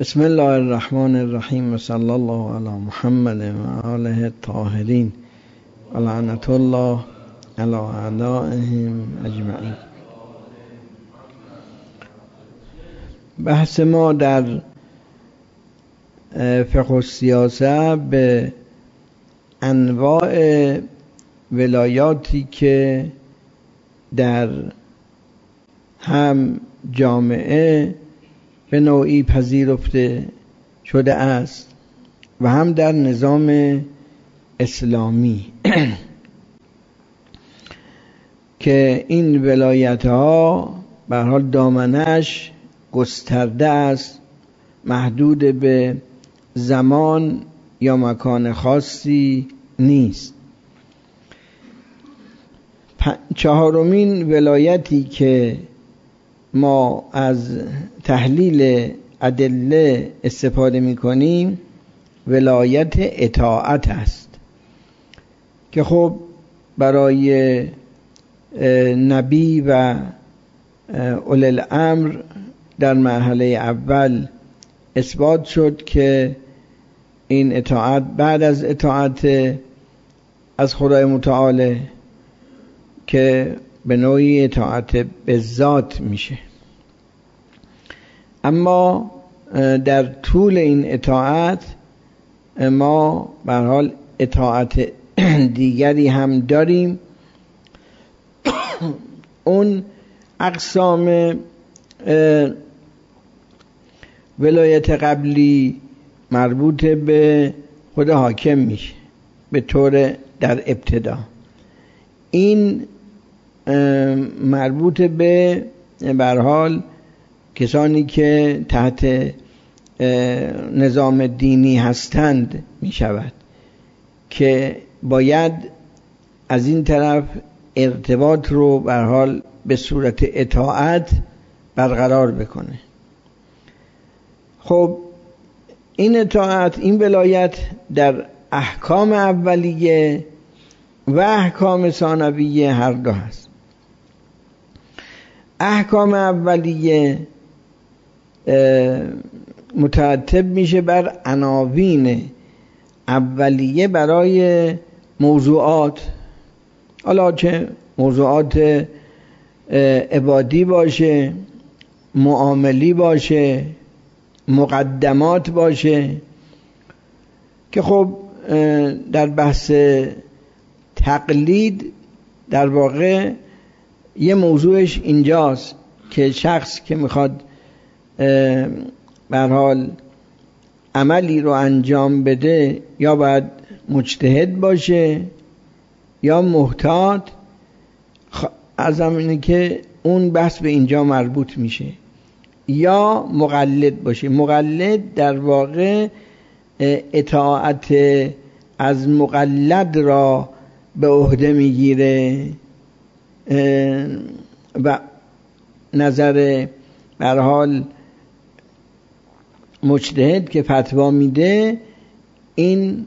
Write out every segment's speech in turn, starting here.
بسم الله الرحمن الرحیم و صلی الله علی محمد و آله الطاهرین و لعنت الله علی اعدائهم اجمعین. بحث ما در فقه السیاسه به انواع ولایاتی که در هم جامعه به نوعی پذیرفته شده است و هم در نظام اسلامی که این ولایت ها به هر حال دامنش گسترده است، محدود به زمان یا مکان خاصی نیست. چهارمین ولایتی که ما از تحلیل ادله استفاده می کنیم ولایت اطاعت است که خب برای نبی و اولی الامر در مرحله اول اثبات شد که این اطاعت بعد از اطاعت از خدای متعال که به نوعی اطاعت به ذات میشه. اما در طول این اطاعت ما به هر حال اطاعت دیگری هم داریم. اون اقسام ولایت قبلی مربوط به خود حاکم میشه به طور در ابتدا. این مربوط به هر حال کسانی که تحت نظام دینی هستند می شود که باید از این طرف ارتباط رو به هر حال به صورت اطاعت برقرار بکنه. خب این اطاعت، این ولایت در احکام اولیه و احکام ثانویه هر دو هست. احکام اولیه مترتب میشه بر عناوین اولیه برای موضوعات، حالا چه موضوعات عبادی باشه، معاملی باشه، مقدمات باشه، که خب در بحث تقلید در واقع یه موضوعش اینجاست که شخص که میخواد به هر حال عملی رو انجام بده یا باید مجتهد باشه یا محتاط. از اینه که اون بحث به اینجا مربوط میشه، یا مقلد باشه. مقلد در واقع اطاعت از مقلد را به عهده میگیره و نظر به هر حال مجتهد که فتوا میده این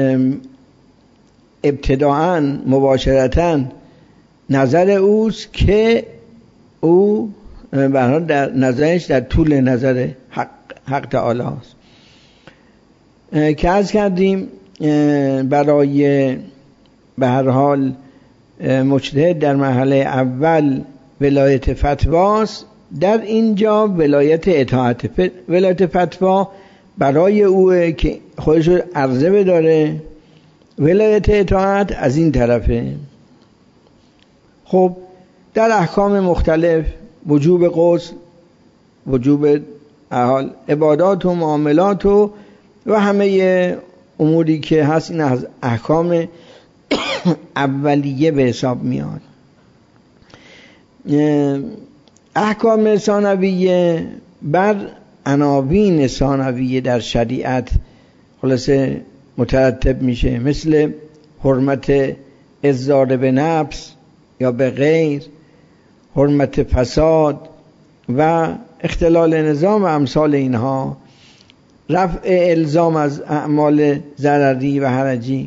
ابتداءً مباشرتاً نظر اوست که او به هر حال در نظرش در طول نظر حق تعالی است. که عرض کردیم برای به هر حال مجتهد در مرحله اول ولایت فتواست، در اینجا ولایت اطاعت. ولایت فتوا برای اوه که خودش رو عرضه بداره، ولایت اطاعت از این طرفه. خب در احکام مختلف، وجوب غسل، وجوب حال عبادات و معاملات و همه اموری که هست، این از احکام اولیه به حساب میاد. احکام ثانویه بر عناوین ثانویه در شریعت خلاصه مترتب میشه، مثل حرمت اضرار به نفس یا به غیر، حرمت فساد و اختلال نظام و امثال اینها، رفع الزام از اعمال ضرری و حرجی.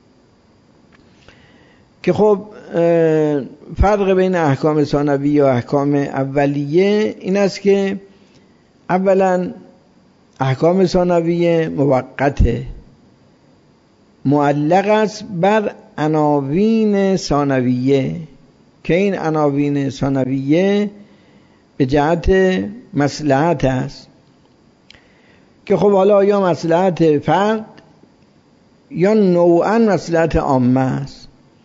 که خب فرق بین احکام ثانویه و احکام اولیه این است که اولا احکام ثانویه موقته، معلق است بر عناوین ثانویه که این عناوین ثانویه به جهت مصلحت است که خب حالا یا مصلحت فرد یا نوعاً مصلحت عامه است.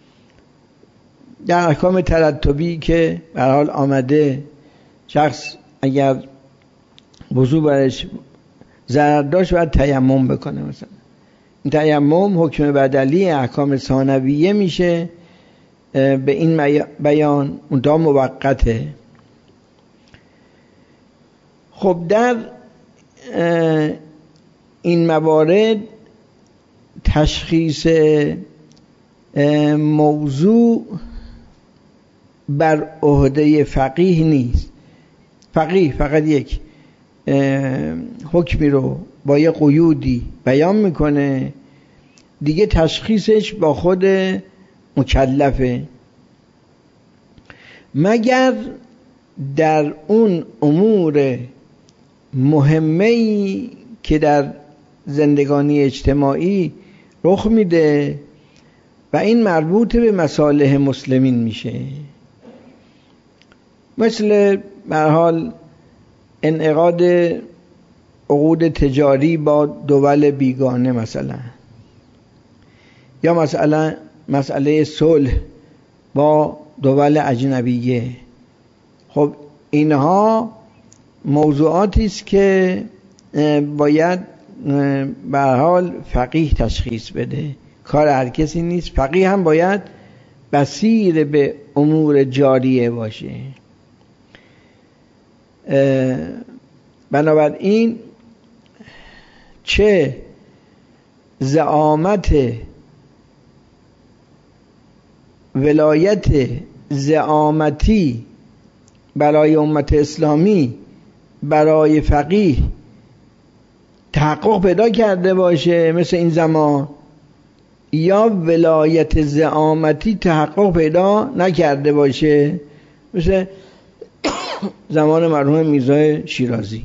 در احکام ترتبی که به هر حال آمده، شخص اگر وضو برش ضرر داشت باید تیمم بکنه. مثلا این تیمم حکم بدلی احکام ثانویه میشه به این بیان، اونتا موقته. خب در این موارد تشخیص موضوع بر عهده فقیه نیست. فقیه فقط یک حکمی رو با یه قیودی بیان میکنه دیگه، تشخیصش با خود مکلفه، مگر در اون امور مهمه‌ای که در زندگانی اجتماعی رخ میده و این مربوط به مصالح مسلمین میشه، مثل به هر حال انعقاد عقود تجاری با دول بیگانه مثلا، یا مسئله صلح با دول اجنبیه. خب اینها موضوعاتی است که باید به هر حال فقیه تشخیص بده، کار هر کسی نیست. فقیه هم باید بصیر به امور جاریه باشه. بنابراین چه زعامت ولایت زعامتی برای امت اسلامی برای فقیه تحقق پیدا کرده باشه مثل این زمان، یا ولایت زعامتی تحقق پیدا نکرده باشه مثل زمان مرحوم میرزا شیرازی.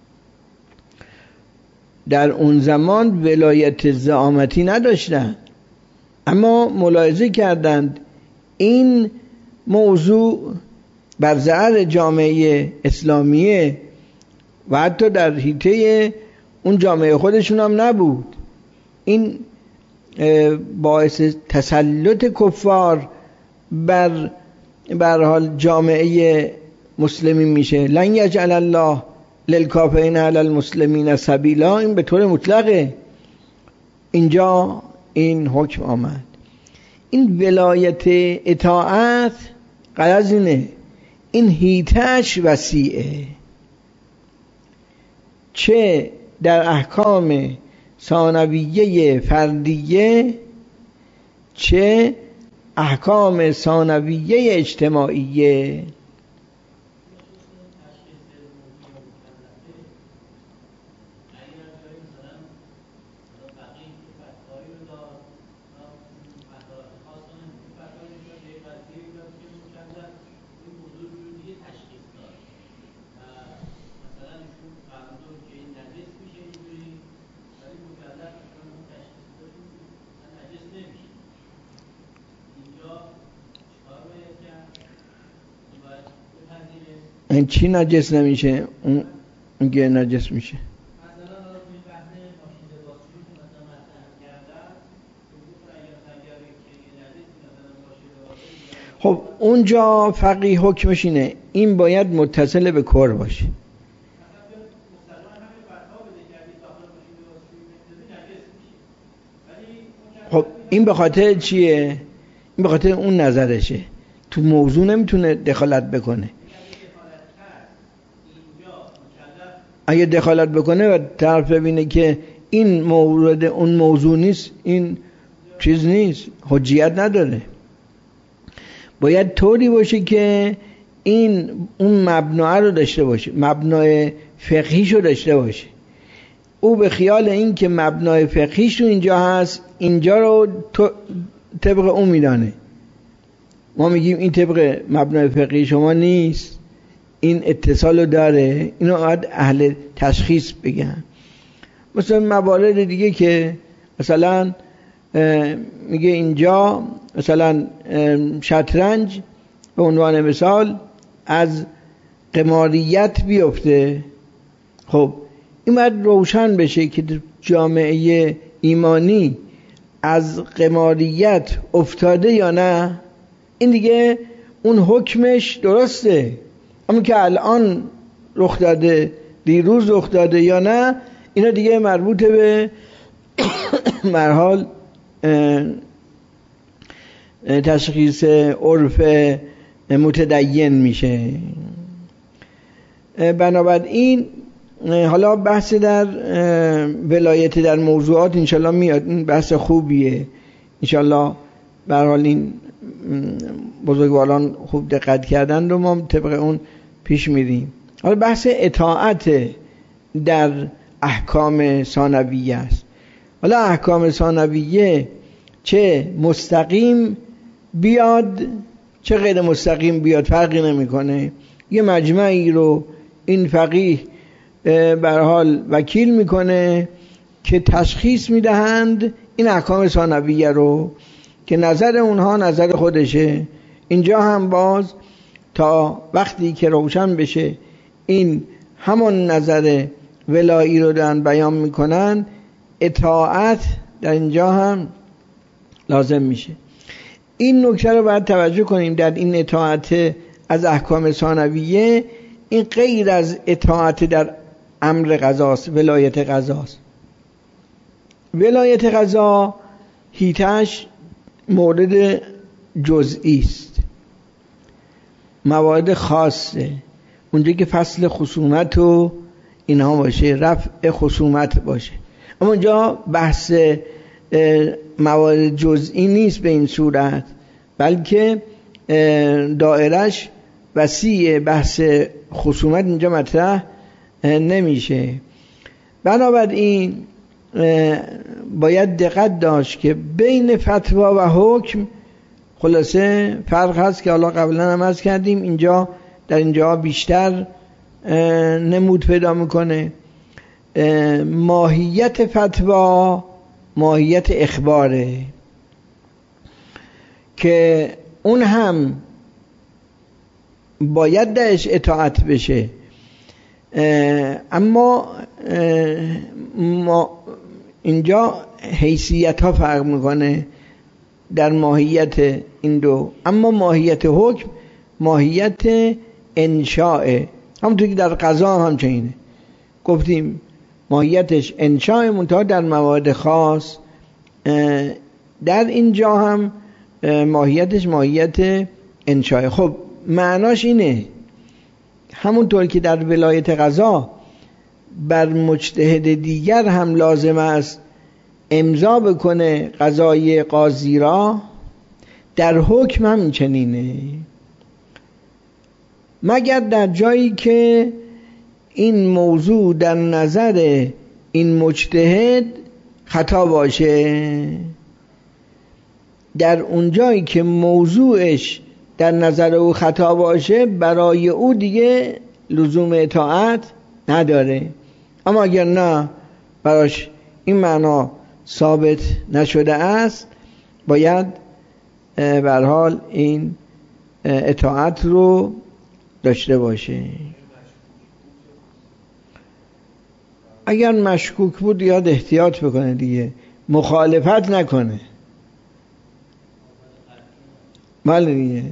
در اون زمان ولایت زعامتی نداشتن، اما ملاحظه کردند این موضوع بر ضرر جامعه اسلامیه و حتی در حیطه اون جامعه خودشون هم نبود. این باعث تسلط کفار بر حال جامعه مسلمین میشه. لن یجعل الله للکافرین علی المسلمین سبیلا، این به طور مطلقه اینجا این حکم آمد. این ولایت اطاعت غرض اینه، این حیطه‌اش وسیعه، چه در احکام ثانویه فردیه چه احکام ثانویه اجتماعیه. این چی نجس نمیشه؟ اون که نجس میشه. خب اونجا فقیه حکمش اینه، این باید متصل به کور باشه. خب این به خاطر چیه؟ این به خاطر اون نظرشه، تو موضوع نمیتونه دخالت بکنه. اگه دخالت بکنه و طرف ببینه که این مورد اون موضوع نیست، این چیز نیست، حجیت نداره، باید طوری باشه که این اون مبناه رو داشته باشه، مبنای فقهیش رو داشته باشه. او به خیال این که مبنای فقهیش تو اینجا هست، اینجا رو طبق اون میدانه. ما میگیم این طبق مبنای فقهی شما نیست، این اتصال رو داره، اینو باید اهل تشخیص بگن. مثلا موارد دیگه که مثلا میگه اینجا مثلا شطرنج به عنوان مثال از قماریت بیفته. خب این باید روشن بشه که جامعه ایمانی از قماریت افتاده یا نه. این دیگه اون حکمش درسته، اما که الان رخ داده، دیروز رخ داده یا نه، اینا دیگه مربوط به مرحال تشخیص عرف متدین میشه. بنابراین حالا بحث در ولایت در موضوعات انشالله میاد، این بحث خوبیه انشالله. به هر حال این بزرگواران خوب دقت کردن و ما طبق اون پیش میریم. حالا بحث اطاعت در احکام ثانویه است. حالا احکام ثانویه چه مستقیم بیاد چه غیر مستقیم بیاد فرقی نمیکنه. یه مجمعی رو این فقیه به هر حال وکیل میکنه که تشخیص میدهند این احکام ثانویه رو که نظر اونها نظر خودشه. اینجا هم باز تا وقتی که روشن بشه این همون نظر ولایی رو دارن بیان میکنن، اطاعت در اینجا هم لازم میشه. این نکته رو باید توجه کنیم در این اطاعت از احکام ثانویه، این غیر از اطاعت در امر قضاست، ولایت قضاست. ولایت قضا هیتش مورد جزئی است، موارد خاصه، اونجا که فصل خصومت و اینها باشه، رفع خصومت باشه. اما اونجا بحث موارد جزئی نیست به این صورت، بلکه دائرش وسیع، بحث خصومت اینجا مطرح نمیشه. بنابراین باید دقت داشت که بین فتوا و حکم خلاصه فرق هست که حالا قبلا هم عرض کردیم، اینجا در اینجا بیشتر نمود پیدا میکنه. ماهیت فتوا ماهیت اخباره که اون هم باید درش اطاعت بشه، اما اینجا حیثیت ها فرق میکنه در ماهیت این دو. اما ماهیت حکم ماهیت انشاء، همونطور که در قضا هم چنینه، گفتیم ماهیتش انشاء، منتها در موارد خاص. در اینجا هم ماهیتش ماهیت انشاء. خب معناش اینه همونطور که در ولایت قضا بر مجتهد دیگر هم لازم است امضا بکنه قضای قاضی را، در حکم هم چنینه، مگر در جایی که این موضوع در نظر این مجتهد خطا باشه. در اون جایی که موضوعش در نظر او خطا باشه برای او دیگه لزوم اطاعت نداره. اما اگر نه براش این معنا ثابت نشده است، باید به هر حال این اطاعت رو داشته باشه. اگر مشکوک بود یاد احتیاط بکنه دیگه، مخالفت نکنه. بله دیگه.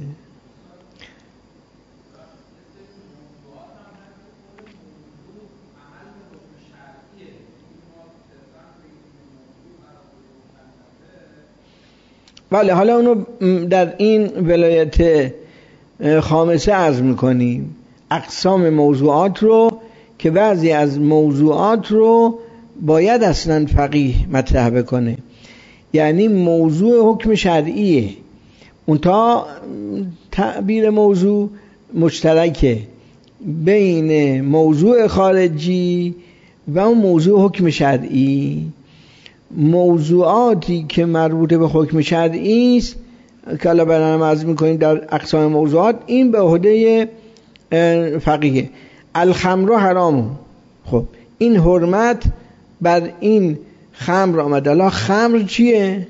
بله، حالا اونو در این ولایت خامسه عرض میکنیم، اقسام موضوعات رو که بعضی از موضوعات رو باید اصلا فقیه مطرح بکنه. یعنی موضوع حکم شرعیه، اون تا تعبیر موضوع مشترکه بین موضوع خارجی و اون موضوع حکم شرعی. موضوعاتی که مربوط به حکم شرعی است که حالا برنامه عرض میکنیم در اقسام موضوعات، این به عهده فقیه. الخمر حرام، خب این حرمت بر این خمر آمد. حالا خمر چیه؟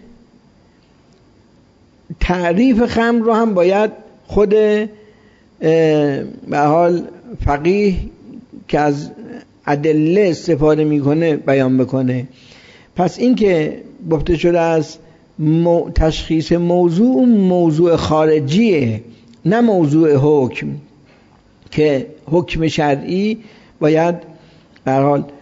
تعریف خمر رو هم باید خود به حال فقیه که از ادله استفاده میکنه بیان بکنه. پس این که گفته شده از تشخیص موضوع خارجیه، نه موضوع حکم، که حکم شرعی باید به هر حال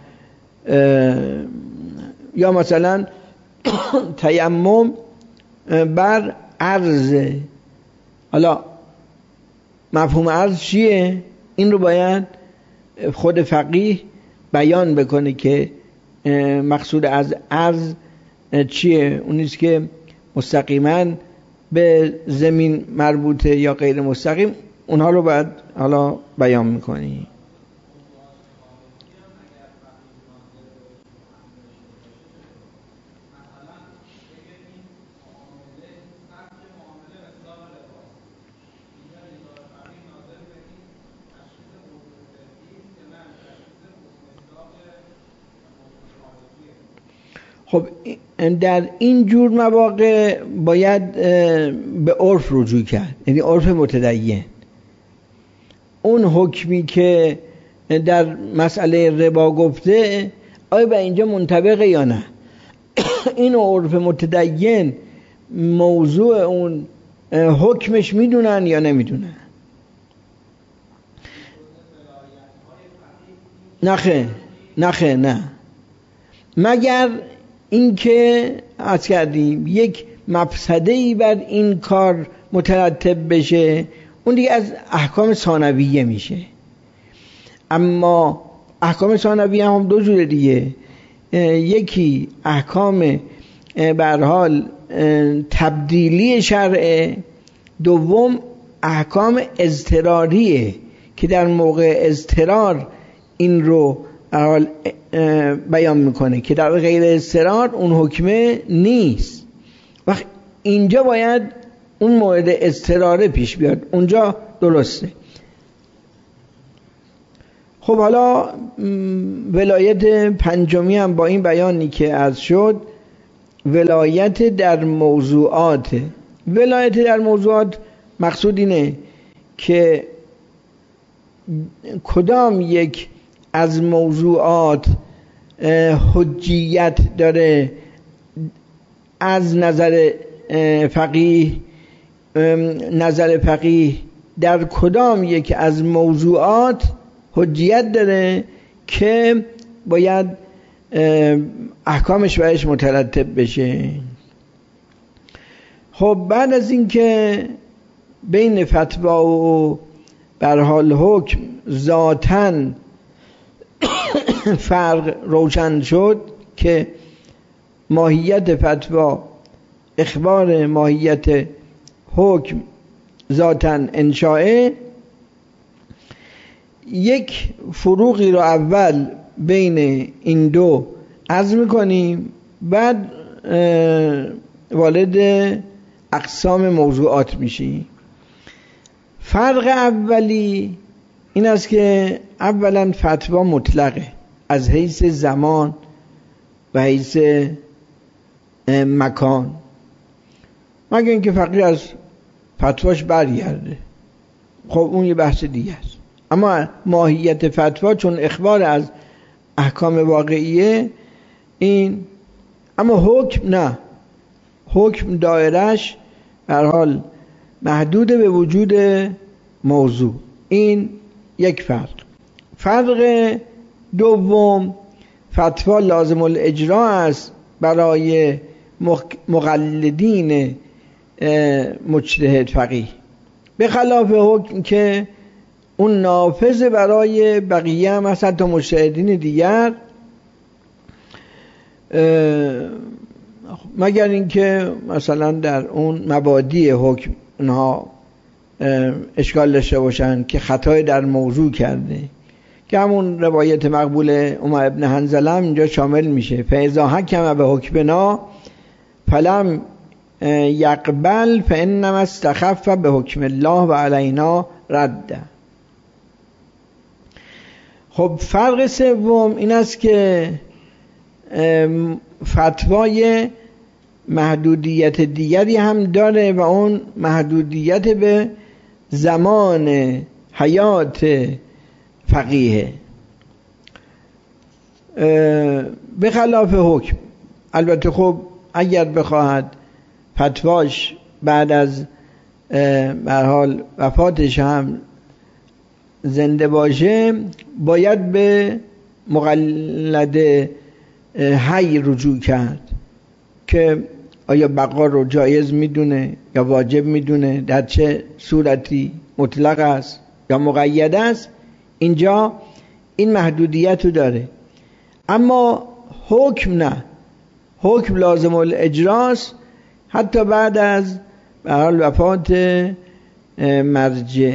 یا مثلا تیمم بر عرض. حالا مفهوم عرض چیه؟ این رو باید خود فقیه بیان بکنه که مقصود از عرض چیه. اون نیست که مستقیما به زمین مربوطه یا غیر مستقیم، اونها رو باید حالا بیان میکنی. خب در این جور مواقع باید به عرف رجوع کرد، یعنی عرف متدین. اون حکمی که در مسئله ربا گفته آیا به اینجا منطبقه یا نه. این عرف متدین موضوع اون حکمش میدونن یا نمیدونن. نه مگر اینکه عرض کردیم یک مفسده‌ای بر این کار مترتب بشه، اون دیگه از احکام ثانویه میشه. اما احکام ثانویه هم دو جوره دیگه، یکی احکام به هر حال تبدیلی شرعه، دوم احکام اضطراریه که در موقع اضطرار این رو بیان میکنه که در غیر اضطرار اون حکمه نیست. وقت اینجا باید اون مورد اضطراره پیش بیاد، اونجا درسته. خب حالا ولایت پنجمی هم با این بیانی که از شد، ولایت در موضوعات. ولایت در موضوعات مقصود اینه که کدام یک از موضوعات حجیت داره از نظر فقیه، نظر فقیه در کدام یک از موضوعات حجیت داره که باید احکامش برایش مترتب بشه. خب بعد از این که بین فتوا و به هر حال حکم ذاتاً فرق روشن شد که ماهیت فتوا اخبار ماهیت حکم ذاتاً انشائه، یک فروقی رو اول بین این دو عرض میکنیم، بعد وارد اقسام موضوعات میشیم. فرق اولی این است که اولا فتوا مطلقه از حیث زمان و حیث مکان، مگر اینکه فقیه از فتواش برگرده، خب اون یه بحث دیگه است. اما ماهیت فتوا چون اخبار از احکام واقعیه این. اما حکم نه، حکم دایرش به هر حال محدود به وجود موضوع. این یک فرق. فرق دوم، فتوا لازم الاجرا است برای مقلدین مجتهد فقیه، به خلاف حکم که اون نافذ برای بقیه هم هست، حتی مجتهدین دیگر، مگر اینکه مثلا در اون مبادی حکم اونها اشکال داشته باشن که خطای در موضوع کرده، که همون روایت مقبول عمر ابن حنظله اینجا شامل میشه. فاذا حکم به حکمنا فلم یقبل فانما استخف به حکم الله و علینا رد. خب فرق سوم این است که فتوای محدودیت دیگری هم داره و اون محدودیت به زمان حیات فقیه، به خلاف حکم. البته خب اگر بخواهد فتواش بعد از به حال وفاتش هم زنده باشه، باید به مقلد حی رجوع کرد که آیا بقا رو جایز میدونه یا واجب میدونه، در چه صورتی، مطلق است یا مقید است. اینجا این محدودیت رو داره. اما حکم نه، حکم لازم الاجراست حتی بعد از به حال وفات مرجع.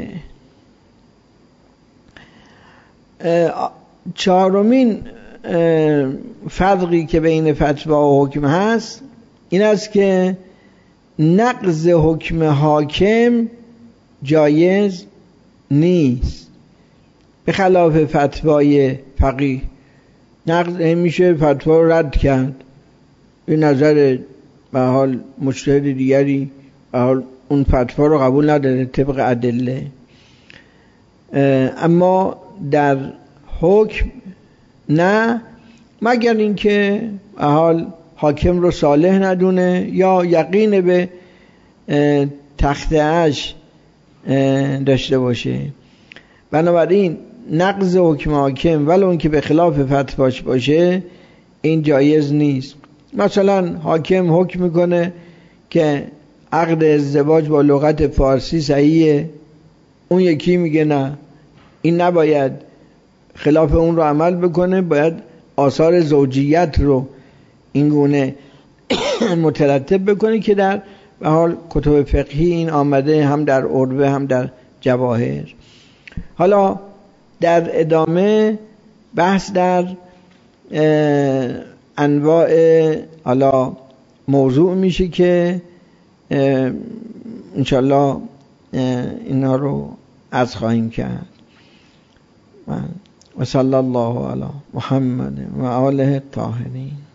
چهارمین فرقی که بین فتوا و حکم هست این است که نقض حکم حاکم جایز نیست، به خلاف فتوای فقیه. نقض میشه فتوا رو رد کرد، به نظر به حال مجتهد دیگری به حال اون فتوا رو قبول نداره طبق ادله. اما در حکم نه، مگر اینکه به حال حاکم رو صالح ندونه یا یقین به تخطئه‌اش داشته باشه. بنابراین نقض حکم حاکم ولو اون که به خلاف فتواش باشه این جایز نیست. مثلا حاکم حکم میکنه که عقد ازدواج با لغت فارسی صحیحه، اون یکی میگه نه، این نباید خلاف اون رو عمل بکنه، باید آثار زوجیت رو این گونه مترتب بکنه که در به حال کتب فقهی این آمده، هم در عروه هم در جواهر. حالا در ادامه بحث در انواع حالا موضوع میشه که انشالله اینا رو عرض خواهیم کرد. و صلی الله علی محمد و آله الطاهرین.